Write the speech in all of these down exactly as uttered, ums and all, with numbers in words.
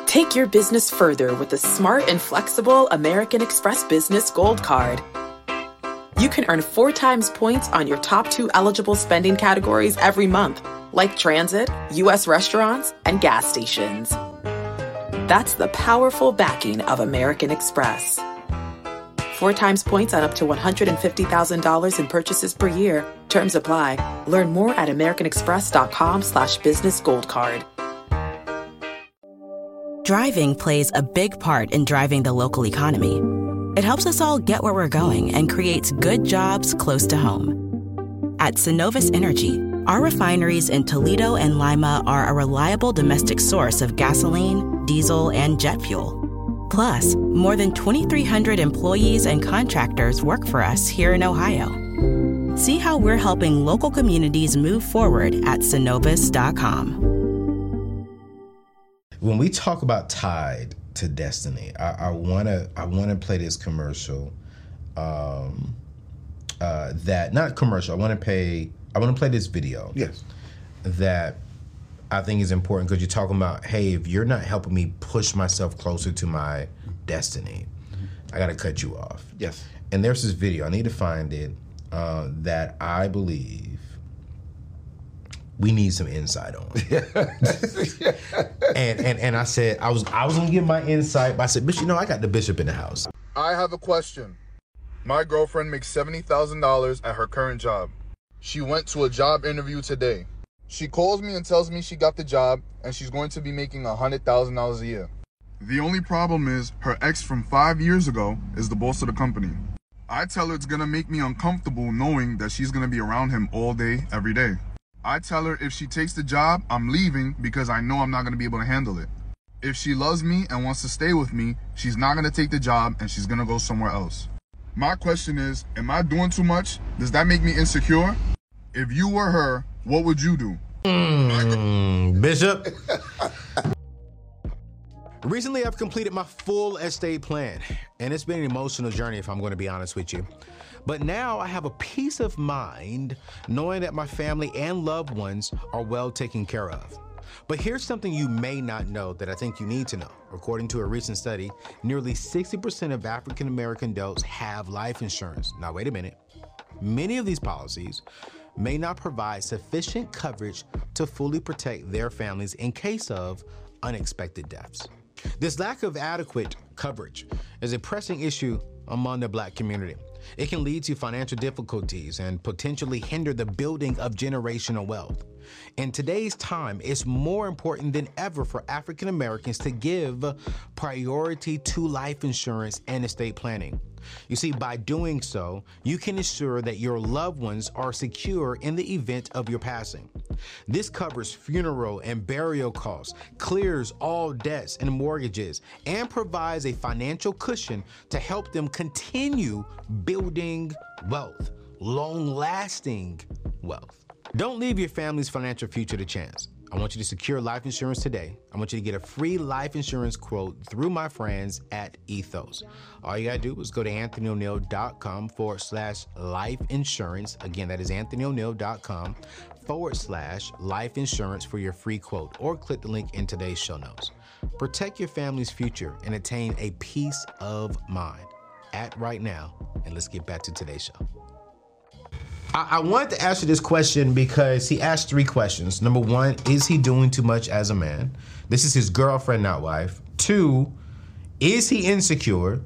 Take your business further with the smart and flexible American Express Business Gold Card. You can earn four times points on your top two eligible spending categories every month, like transit, U S restaurants, and gas stations. That's the powerful backing of American Express. Four times points on up to one hundred fifty thousand dollars in purchases per year. Terms apply. Learn more at americanexpress.com slash business gold card. Driving plays a big part in driving the local economy. It helps us all get where we're going and creates good jobs close to home. At Synovus Energy, our refineries in Toledo and Lima are a reliable domestic source of gasoline, diesel, and jet fuel. Plus, more than twenty-three hundred employees and contractors work for us here in Ohio. See how we're helping local communities move forward at Synovus dot com. When we talk about tied to destiny, I, I wanna I wanna play this commercial. Um, uh, that not commercial. I wanna pay. I wanna play this video. Yes. That I think is important because you're talking about, hey, if you're not helping me push myself closer to my destiny, mm-hmm. I got to cut you off. Yes. And there's this video, I need to find it, uh, that I believe we need some insight on. and, and and I said, I was I was going to give my insight, but I said, bitch, you know, I got the bishop in the house. I have a question. My girlfriend makes seventy thousand dollars at her current job. She went to a job interview today. She calls me and tells me she got the job and she's going to be making one hundred thousand dollars a year. The only problem is her ex from five years ago is the boss of the company. I tell her it's going to make me uncomfortable knowing that she's going to be around him all day, every day. I tell her if she takes the job, I'm leaving because I know I'm not going to be able to handle it. If she loves me and wants to stay with me, she's not going to take the job and she's going to go somewhere else. My question is, am I doing too much? Does that make me insecure? If you were her, what would you do? Mm, Bishop. Recently, I've completed my full estate plan, and it's been an emotional journey, if I'm going to be honest with you. But now I have a peace of mind knowing that my family and loved ones are well taken care of. But here's something you may not know that I think you need to know. According to a recent study, nearly sixty percent of African American adults have life insurance. Now, wait a minute. Many of these policies may not provide sufficient coverage to fully protect their families in case of unexpected deaths. This lack of adequate coverage is a pressing issue among the Black community. It can lead to financial difficulties and potentially hinder the building of generational wealth. In today's time, it's more important than ever for African Americans to give priority to life insurance and estate planning. You see, by doing so, you can ensure that your loved ones are secure in the event of your passing. This covers funeral and burial costs, clears all debts and mortgages, and provides a financial cushion to help them continue building wealth, long-lasting wealth. Don't leave your family's financial future to chance. I want you to secure life insurance today. I want you to get a free life insurance quote through my friends at Ethos. All you gotta do is go to anthonyoneal.com forward slash life insurance. Again, that is anthonyoneal.com forward slash life insurance for your free quote, or click the link in today's show notes. Protect your family's future and attain a peace of mind. Act right now, and let's get back to today's show. I, I wanted to ask you this question because he asked three questions. Number one, is he doing too much as a man? This is his girlfriend, not wife. Two, is he insecure?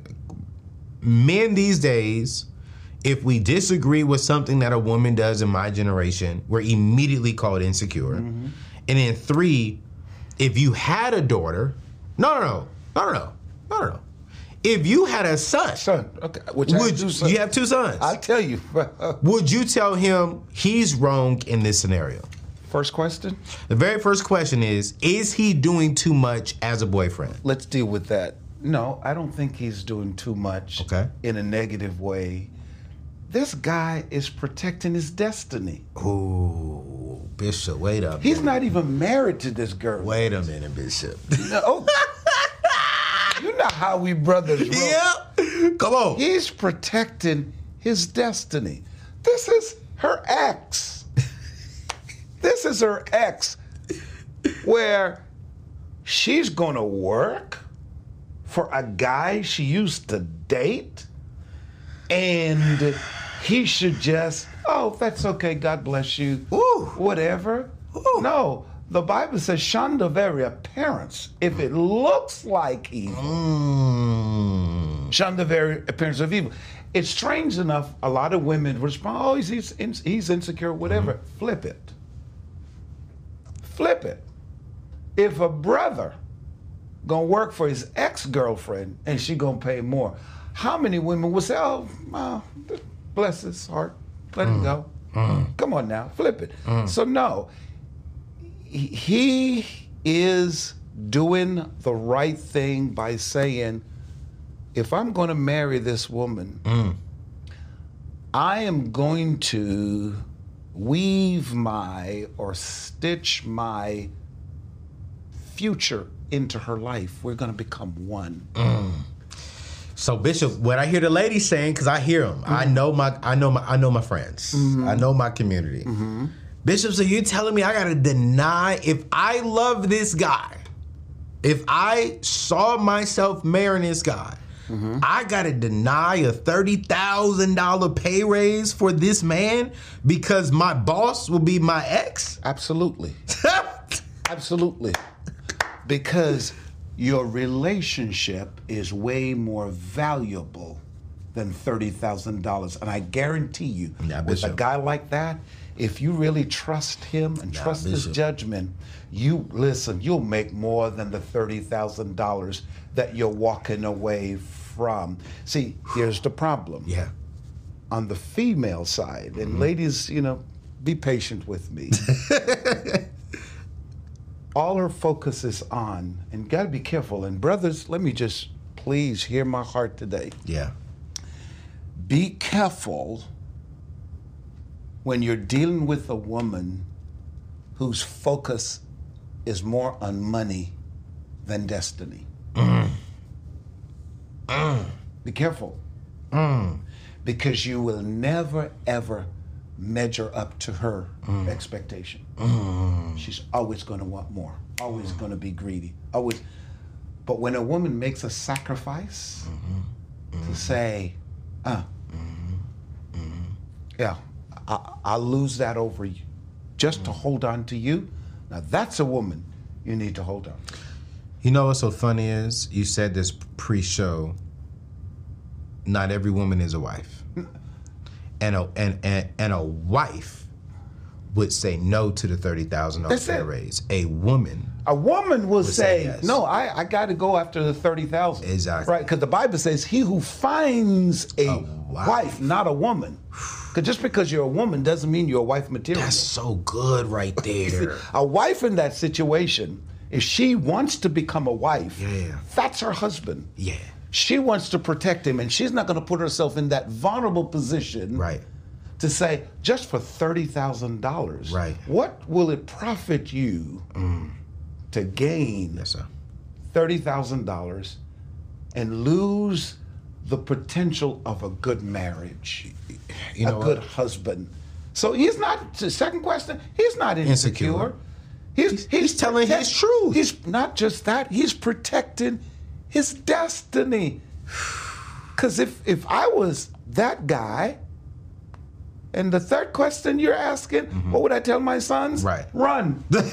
Men these days, if we disagree with something that a woman does in my generation, we're immediately called insecure. Mm-hmm. And then three, if you had a daughter, no, no, no, no, no, no, no, no. If you had a son, son, okay, which would you, you have two sons. I'll tell you. Would you tell him he's wrong in this scenario? First question? The very first question is, is he doing too much as a boyfriend? Let's deal with that. No, I don't think he's doing too much okay. in a negative way. This guy is protecting his destiny. Ooh, Bishop, wait up. He's not even married to this girl. Wait a minute, Bishop. No. You know how we brothers roll. Yeah, come on. He's protecting his destiny. This is her ex. This is her ex, where she's going to work for a guy she used to date, and he should just, oh, that's okay, God bless you, Ooh. whatever. Ooh. No, the Bible says, shun the very appearance. If it looks like evil, Mm. shun the very appearance of evil. It's strange enough, a lot of women respond, oh, he's, he's, he's insecure, whatever. Mm-hmm. Flip it. Flip it. If a brother gonna work for his ex-girlfriend and she gonna pay more, how many women will say, oh, uh, bless his heart, let mm. him go. Mm. Come on now, flip it. Mm. So no, he is doing the right thing by saying, if I'm gonna marry this woman, mm. I am going to weave my or stitch my future into her life. We're going to become one. Mm. So Bishop, what I hear the ladies saying, because I hear them, mm-hmm. I know my, I know my, I know my friends, mm-hmm. I know my community. Mm-hmm. Bishop, so you're telling me I got to deny, if I love this guy, if I saw myself marrying this guy, mm-hmm. I got to deny a thirty thousand dollars pay raise for this man because my boss will be my ex? Absolutely. Absolutely. Because your relationship is way more valuable than thirty thousand dollars. And I guarantee you, nah, with a guy like that, if you really trust him and nah, trust Bishop. his judgment, you, listen, you'll make more than the thirty thousand dollars that you're walking away from. See, here's the problem. Yeah. On the female side, and mm-hmm. ladies, you know, be patient with me. All her focus is on, and got to be careful. And brothers, let me just please hear my heart today. Yeah. Be careful when you're dealing with a woman whose focus is more on money than destiny. Mm. Mm. Be careful. Mm. Because you will never, ever measure up to her mm. expectation. Mm. She's always going to want more, always mm. going to be greedy, always. But when a woman makes a sacrifice mm-hmm. Mm-hmm. to say, uh, mm-hmm. Mm-hmm. yeah, I, I'll lose that over you, just mm-hmm. to hold on to you, now that's a woman you need to hold on to. You know what's so funny is, you said this pre-show, not every woman is a wife. And a, and, and, and a wife would say no to the thirty thousand dollars pay raise. A woman. A woman will say, say yes. no, I, I got to go after the thirty thousand dollars. Exactly. Right, because the Bible says he who finds a, a wife. wife, not a woman. Because just because you're a woman doesn't mean you're a wife material. That's so good right there. A wife in that situation, if she wants to become a wife, yeah. that's her husband. Yeah. She wants to protect him, and she's not going to put herself in that vulnerable position right. to say, just for thirty thousand dollars, right. what will it profit you mm. to gain yes, sir. thirty thousand dollars and lose the potential of a good marriage, you know, a good what? husband? So he's not, the second question, he's not insecure. insecure. He's, he's, he's telling protect, his truth. He's not just that, he's protecting his destiny. Because if, if I was that guy, and the third question you're asking, mm-hmm. what would I tell my sons? Right. Run. What?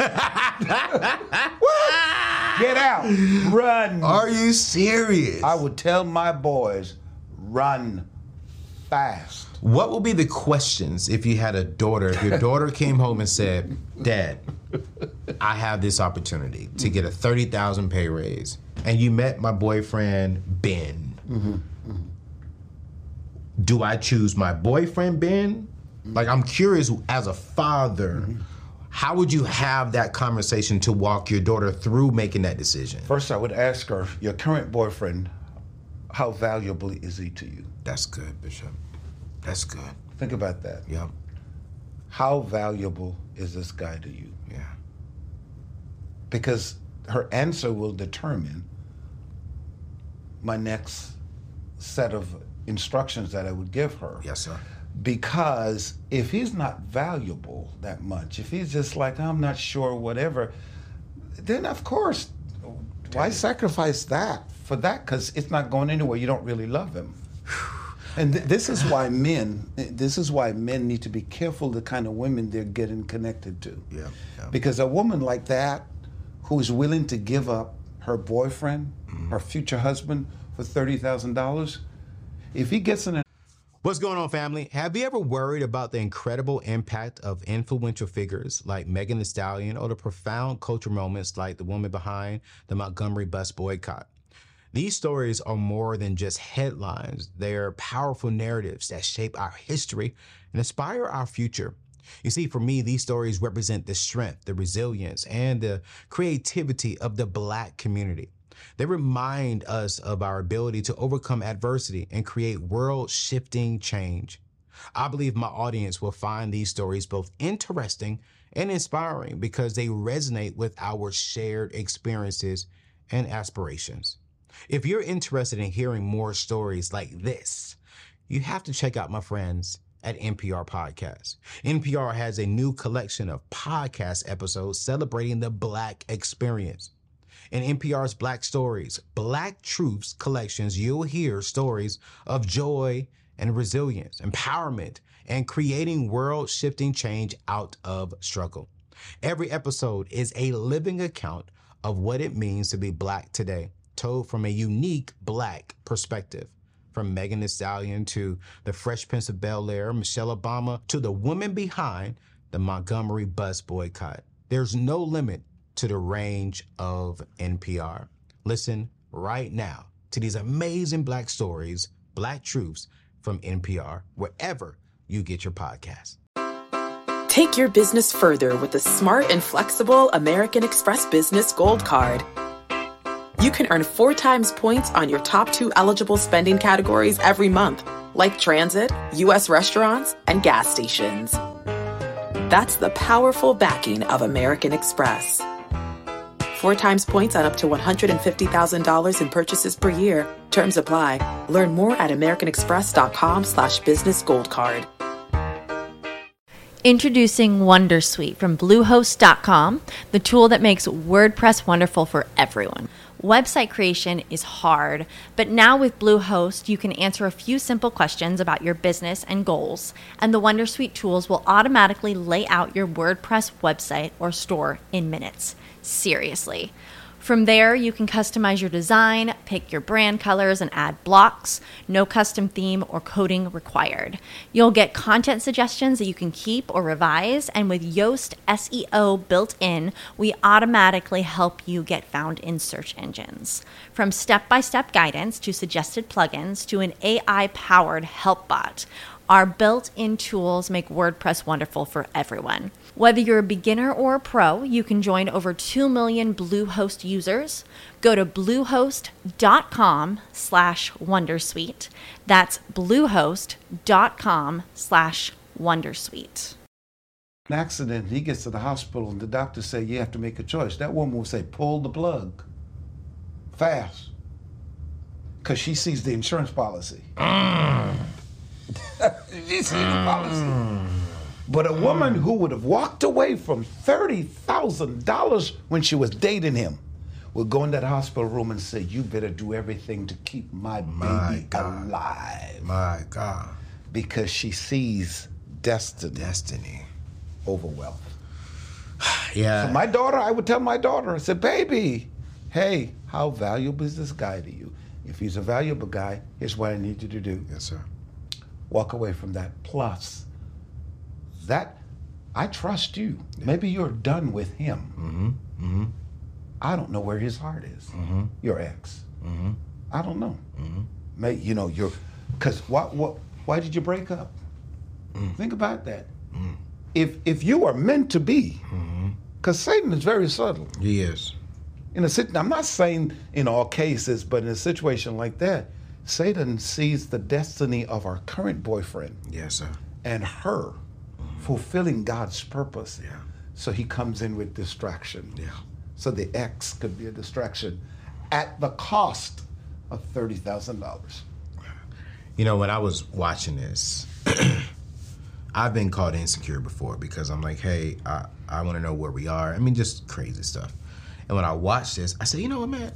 Get out. Run. Are you serious? I would tell my boys, run fast. What would be the questions if you had a daughter, if your daughter came home and said, Dad, I have this opportunity to get a thirty thousand dollars pay raise, and you met my boyfriend, Ben. Mm-hmm. Mm-hmm. Do I choose my boyfriend, Ben? Mm-hmm. Like, I'm curious, as a father, mm-hmm. how would you have that conversation to walk your daughter through making that decision? First, I would ask her, your current boyfriend, how valuable is he to you? That's good, Bishop. That's good. Think about that. Yep. How valuable is this guy to you? Yeah. Because her answer will determine my next set of instructions that I would give her. Yes, sir. Because if he's not valuable that much, if he's just like, I'm not sure, whatever, then of course Why sacrifice that for that? Because it's not going anywhere. You don't really love him. And th- this is why men, this is why men need to be careful the kind of women they're getting connected to. Yeah, yeah. Because a woman like that, who is willing to give up her boyfriend, mm-hmm. her future husband, for thirty thousand dollars, if he gets in a... What's going on, family? Have you ever worried about the incredible impact of influential figures like Megan Thee Stallion or the profound cultural moments like the woman behind the Montgomery bus boycott? These stories are more than just headlines. They're powerful narratives that shape our history and inspire our future. You see, for me, these stories represent the strength, the resilience, and the creativity of the Black community. They remind us of our ability to overcome adversity and create world-shifting change. I believe my audience will find these stories both interesting and inspiring because they resonate with our shared experiences and aspirations. If you're interested in hearing more stories like this, you have to check out my friends at N P R Podcast. N P R has a new collection of podcast episodes celebrating the Black experience. In N P R's Black Stories, Black Truths collections, you'll hear stories of joy and resilience, empowerment, and creating world-shifting change out of struggle. Every episode is a living account of what it means to be Black today, told from a unique Black perspective. From Megan Thee Stallion to the Fresh Prince of Bel-Air, Michelle Obama, to the woman behind the Montgomery bus boycott. There's no limit to the range of N P R. Listen right now to these amazing Black stories, Black Truths from N P R, wherever you get your podcasts. Take your business further with the smart and flexible American Express Business Gold Card. You can earn four times points on your top two eligible spending categories every month, like transit, U S restaurants, and gas stations. That's the powerful backing of American Express. Four times points on up to one hundred fifty thousand dollars in purchases per year. Terms apply. Learn more at americanexpress.com slash business gold card. Introducing Wondersuite from Bluehost dot com, the tool that makes WordPress wonderful for everyone. Website creation is hard, but now with Bluehost, you can answer a few simple questions about your business and goals, and the Wondersuite tools will automatically lay out your WordPress website or store in minutes. Seriously. From there, you can customize your design, pick your brand colors, and add blocks. No custom theme or coding required. You'll get content suggestions that you can keep or revise, and with Yoast S E O built in, we automatically help you get found in search engines. From step-by-step guidance to suggested plugins to an A I-powered help bot, our built-in tools make WordPress wonderful for everyone. Whether you're a beginner or a pro, you can join over two million Bluehost users. Go to bluehost.com slash wondersuite. That's bluehost.com slash wondersuite. An accident, he gets to the hospital and the doctors say you have to make a choice. That woman will say, pull the plug. Fast. Because she sees the insurance policy. Mm. She sees the policy. Mm. But a woman who would have walked away from thirty thousand dollars when she was dating him would go in that hospital room and say, you better do everything to keep my baby my God. alive. My God. Because she sees destiny. Destiny. Over wealth. Yeah. So my daughter, I would tell my daughter, I said, baby, hey, how valuable is this guy to you? If he's a valuable guy, here's what I need you to do. Yes, sir. Walk away from that. Plus, that, I trust you. Yeah. Maybe you're done with him. Mm-hmm. Mm-hmm. I don't know where his heart is. Mm-hmm. Your ex. Mm-hmm. I don't know. Mm-hmm. May, you know, you're, because what, what, why did you break up? Mm. Think about that. Mm. If if you are meant to be, because mm-hmm. Satan is very subtle. He is. In a sit, I'm not saying in all cases, but in a situation like that, Satan sees the destiny of our current boyfriend. Yes, sir. And her mm-hmm. fulfilling God's purpose. Yeah. So he comes in with distraction. Yeah. So the ex could be a distraction at the cost of thirty thousand dollars. You know, when I was watching this, I've been called insecure before because I'm like, hey, I, I want to know where we are. I mean, just crazy stuff. And when I watched this, I said, you know what, man?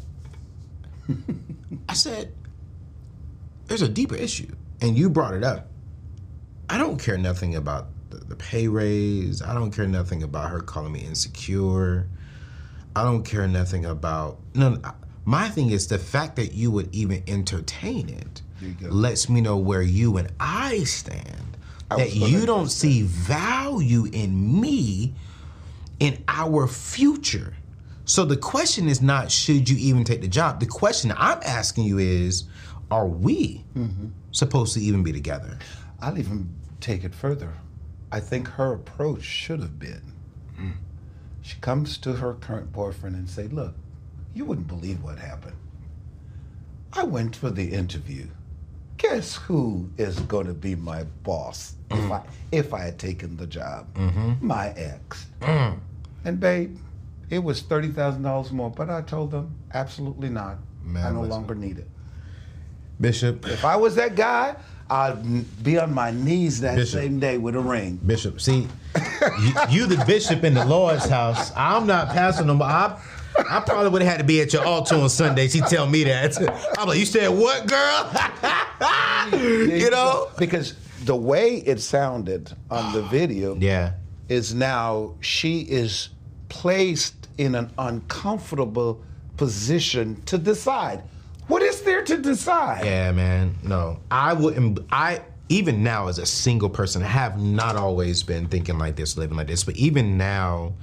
I said, there's a deeper issue. And you brought it up. I don't care nothing about the, the pay raise. I don't care nothing about her calling me insecure. I don't care nothing about, no, my thing is the fact that you would even entertain it lets me know where you and I stand. I that you don't see value in me, in our future. So the question is not, should you even take the job? The question I'm asking you is, are we mm-hmm. supposed to even be together? I'll even take it further. I think her approach should have been, mm. she comes to her current boyfriend and say, look, you wouldn't believe what happened. I went for the interview. Guess who is going to be my boss mm. if I if I had taken the job? Mm-hmm. My ex. Mm. And babe, it was thirty thousand dollars more, but I told them, absolutely not. Man, I no listen. longer need it. Bishop. If I was that guy, I'd be on my knees that Bishop. same day with a ring. Bishop, see, you, you the bishop in the Lord's house. I'm not pastor no more. I, I probably would have had to be at your altar on Sunday. She tell me that. I'm like, you said what, girl? You know? Because the way it sounded on the video yeah. is now she is placed in an uncomfortable position to decide. What is there to decide? Yeah, man. No. I wouldn't, I, even now as a single person, I have not always been thinking like this, living like this, but even now,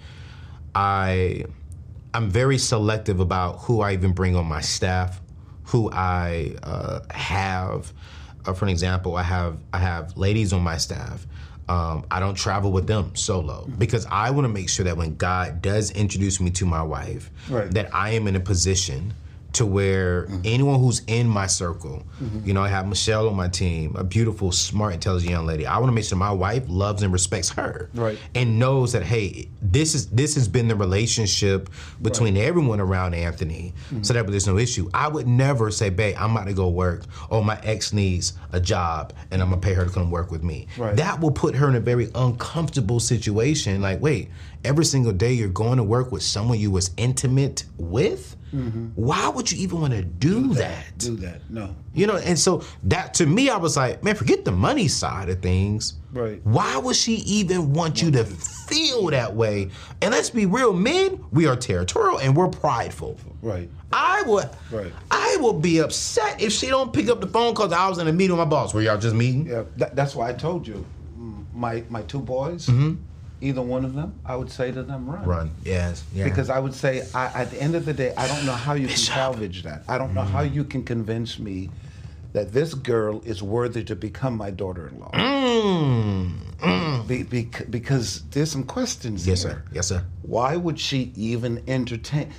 I... I'm very selective about who I even bring on my staff, who I uh, have. Uh, for an example, I have I have ladies on my staff. Um, I don't travel with them solo because I want to make sure that when God does introduce me to my wife, right. that I am in a position to where mm-hmm. anyone who's in my circle, mm-hmm. you know, I have Michelle on my team, a beautiful, smart, intelligent young lady. I want to make sure my wife loves and respects her, right. and knows that, hey, this is this has been the relationship between right. everyone around Anthony, mm-hmm. so that there's no issue. I would never say, babe, I'm about to go work, or my ex needs a job, and I'm gonna pay her to come work with me. Right. That will put her in a very uncomfortable situation. Like, wait, every single day you're going to work with someone you was intimate with. Mm-hmm. Why would you even want to do, do that, that? Do that, no. You know, and so that, to me, I was like, man, forget the money side of things. Right. Why would she even want you to feel that way? And let's be real, men, we are territorial and we're prideful. Right. I would, right. I will be upset if she don't pick up the phone because I was in a meeting with my boss. Were y'all just meeting? Yeah, that, that's why I told you, my my two boys, mm-hmm. either one of them, I would say to them, run. Run, yes. Yeah. Because I would say, I, at the end of the day, I don't know how you Bishop. can salvage that. I don't know mm. how you can convince me that this girl is worthy to become my daughter-in-law. Mm. Mm. Be, be, because there's some questions yes, here. Sir. Yes, sir. Why would she even entertain?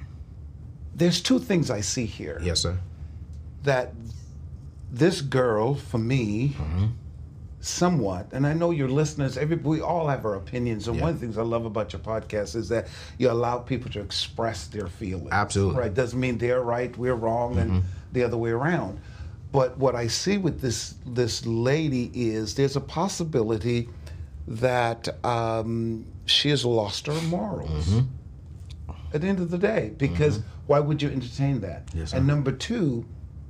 There's two things I see here. Yes, sir. That this girl, for me, mm-hmm. somewhat, and I know your listeners, every, we all have our opinions, and yeah. one of the things I love about your podcast is that you allow people to express their feelings. Absolutely. Right, doesn't mean they're right, we're wrong, mm-hmm. and the other way around. But what I see with this this lady is there's a possibility that um, she has lost her morals mm-hmm. at the end of the day, because mm-hmm. why would you entertain that? Yes, sir. And number two,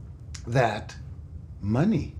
that money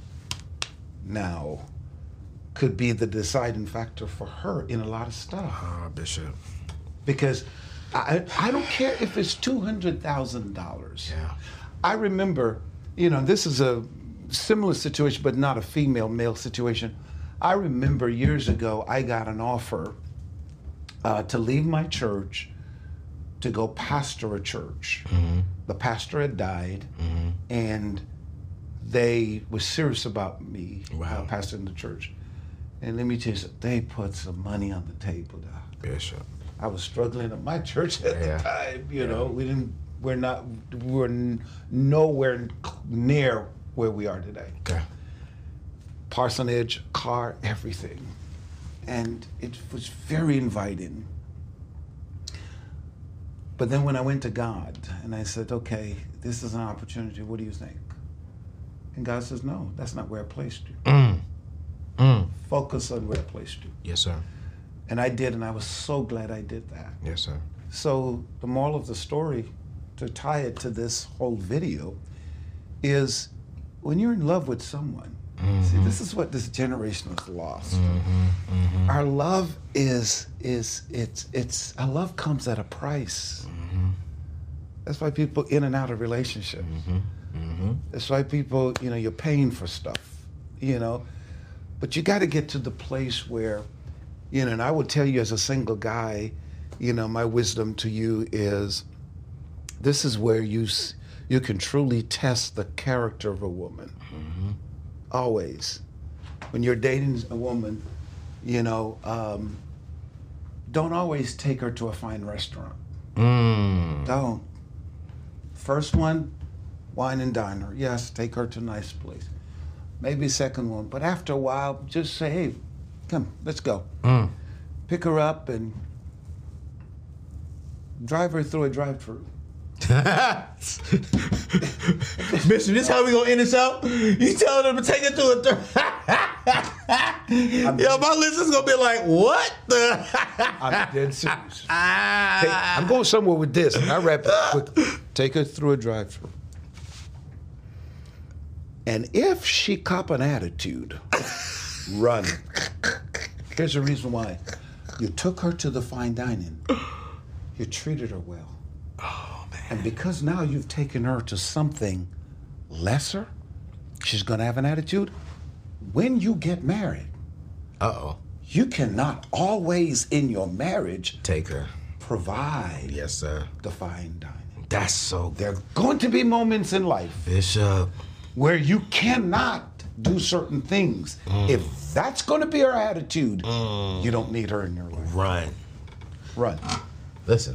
now could be the deciding factor for her in a lot of stuff. Ah, uh, Bishop. Because I I don't care if it's two hundred thousand dollars. Yeah. I remember, you know, this is a similar situation, but not a female-male situation. I remember years ago, I got an offer uh, to leave my church to go pastor a church. Mm-hmm. The pastor had died, mm-hmm. and they were serious about me wow. uh, pastoring the church. And let me tell you something, they put some money on the table, Doc. Bishop. I was struggling at my church at yeah. the time, you yeah. know. We didn't, we're not, we're n- nowhere near where we are today. Okay. Parsonage, car, everything. And it was very inviting. But then when I went to God and I said, okay, this is an opportunity, what do you think? And God says, no, that's not where I placed you. Mm. Mm. Focus on where I placed you. Yes, sir. And I did, and I was so glad I did that. Yes, sir. So the moral of the story, to tie it to this whole video, is when you're in love with someone, mm-hmm. see, this is what this generation has lost. Mm-hmm. Mm-hmm. Our love is, is it's, it's, our love comes at a price. Mm-hmm. That's why people in and out of relationships. Mm-hmm. Mm-hmm. That's why people, you know, you're paying for stuff, you know. But you got to get to the place where, you know, and I would tell you as a single guy, you know, my wisdom to you is, this is where you you can truly test the character of a woman. Mm-hmm. Always. When you're dating a woman, you know, um, don't always take her to a fine restaurant. Mm. Don't. First one, wine and dine her. Yes, take her to a nice place. Maybe second one, but after a while, just say, hey, come, let's go. Mm. Pick her up and drive her through a drive-thru. Mister, this how we gonna end this out? You telling them to take it through a drive? Yo, my listeners gonna be like, what the? I'm dead serious. Take, I'm going somewhere with this, and I wrap it quickly. Take her through a drive-thru. And if she cop an attitude, run. Here's the reason why. You took her to the fine dining. You treated her well. Oh, man. And because now you've taken her to something lesser, she's going to have an attitude. When you get married, uh-oh, you cannot always in your marriage take her, provide yes, sir, the fine dining. That's so good. There are going to be moments in life, Bishop, where you cannot do certain things. Mm. If that's going to be her attitude, mm. you don't need her in your life. Run. Run. Listen.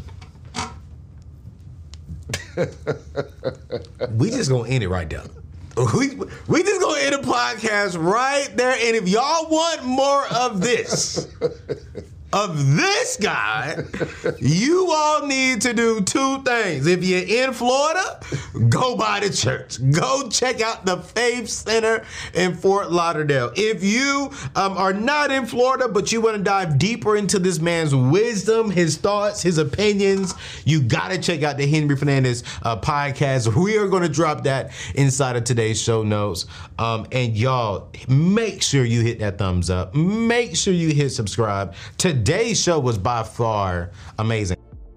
We just gonna end it right there. We, we just gonna end the podcast right there. And if y'all want more of this, of this guy, you all need to do two things. If you're in Florida, go by the church. Go check out the Faith Center in Fort Lauderdale. If you um, are not in Florida, but you want to dive deeper into this man's wisdom, his thoughts, his opinions, you got to check out the Henry Fernandez uh, podcast. We are going to drop that inside of today's show notes. Um, and y'all, make sure you hit that thumbs up. Make sure you hit subscribe. Today's show was by far amazing.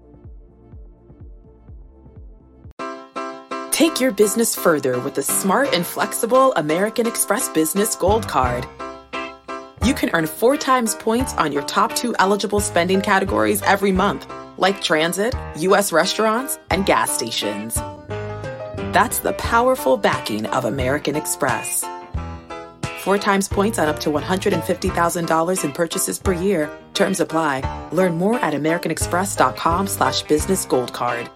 Take your business further with the smart and flexible American Express Business Gold Card. You can earn four times points on your top two eligible spending categories every month, like transit, U S restaurants, and gas stations. That's the powerful backing of American Express. Four times points on up to one hundred fifty thousand dollars in purchases per year. Terms apply. Learn more at americanexpress.com slash business gold card.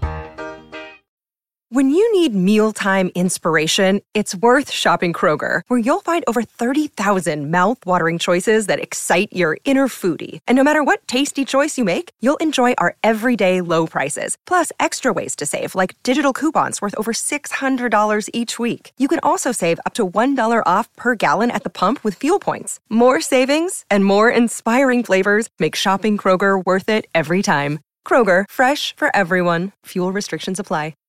When you need mealtime inspiration, it's worth shopping Kroger, where you'll find over thirty thousand mouth-watering choices that excite your inner foodie. And no matter what tasty choice you make, you'll enjoy our everyday low prices, plus extra ways to save, like digital coupons worth over six hundred dollars each week. You can also save up to one dollar off per gallon at the pump with fuel points. More savings and more inspiring flavors make shopping Kroger worth it every time. Kroger, fresh for everyone. Fuel restrictions apply.